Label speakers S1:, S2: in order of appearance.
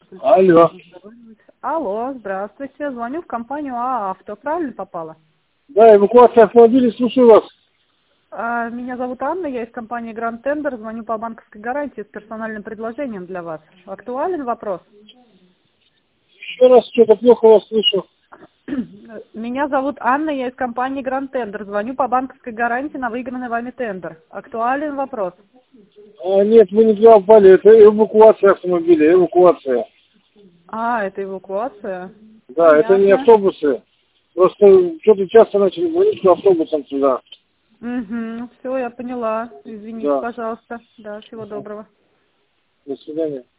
S1: Алло.
S2: Алло, здравствуйте. Звоню в компанию ААвто. Правильно попала?
S1: Да, эвакуация автомобиля, слушаю вас.
S2: Меня зовут Анна, я из компании Grand Tender. Звоню по банковской гарантии с персональным предложением для вас. Актуален вопрос?
S1: Еще раз, что-то плохо вас слышу.
S2: Меня зовут Анна, я из компании Grand Tender. Звоню по банковской гарантии на выигранный вами тендер. Актуален вопрос?
S1: Нет, вы не туда попали, это эвакуация автомобиля, эвакуация.
S2: Это эвакуация?
S1: Да, это не
S2: Понятно.
S1: автобусы. Просто что-то часто начали звонить по автобусам сюда.
S2: Угу, все, я поняла. Извините,
S1: Да.
S2: пожалуйста. Да, всего доброго.
S1: До свидания.